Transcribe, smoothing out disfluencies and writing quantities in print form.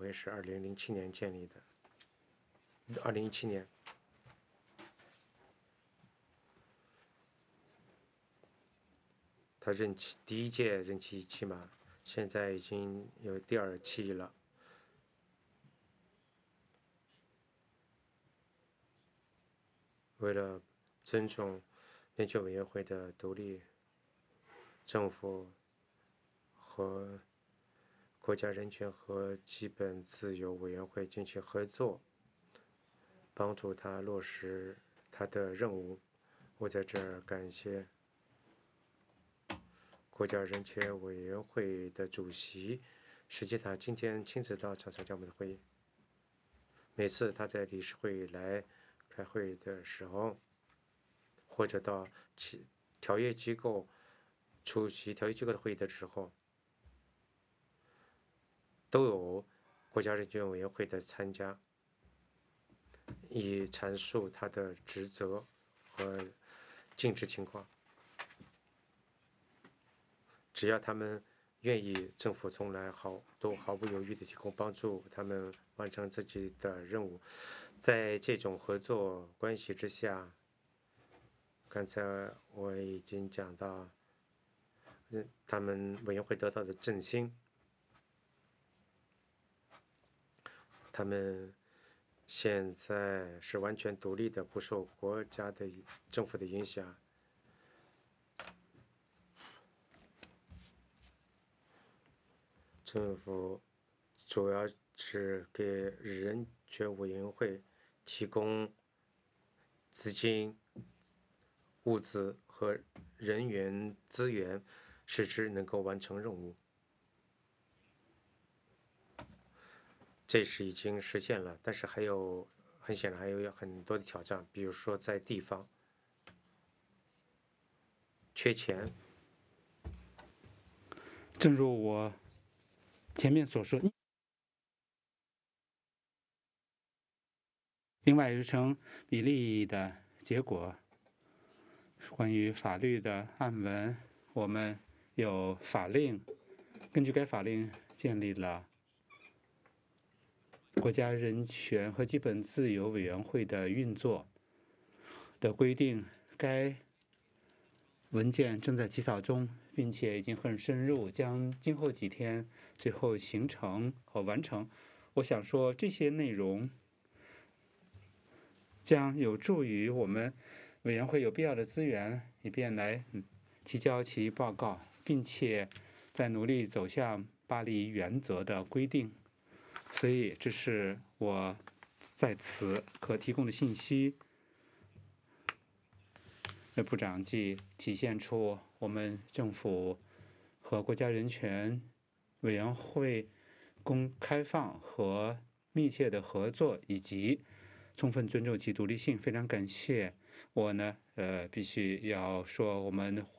会是2007年建立的，2017年。他第一届任期期满，现在已经有第二期了。为了尊重人权委员会的独立，政府和国家人权和基本自由委员会进行合作，帮助他落实他的任务。我在这儿感谢国家人权委员会的主席实际他今天亲自到参加我们的会议。每次他在理事会来开会的时候，或者到条约机构出席条约机构的会议的时候，都有国家人权委员会的参加，以阐述他的职责和尽职情况。只要他们愿意，政府从来都毫不犹豫地提供帮助，他们完成自己的任务。在这种合作关系之下，刚才我已经讲到，他们委员会得到的振兴，他们现在是完全独立的，不受国家的政府的影响。政府主要是给人权委员会提供资金、物资和人员资源，使之能够完成任务。这是已经实现了，但是很显然还有很多的挑战，比如说在地方缺钱。 正如我前面所说，另外一成比例的结果，关于法律的案文，我们有法令，根据该法令建立了国家人权和基本自由委员会的运作的规定。该文件正在起草中，并且已经很深入，将今后几天最后形成和完成。我想说，这些内容将有助于我们委员会有必要的资源，以便来提交其报告，并且在努力走向巴黎原则的规定。所以这是我在此可提供的信息。部长即体现出我们政府和国家人权委员会开放和密切的合作，以及充分尊重其独立性。非常感谢。我呢必须要说，我们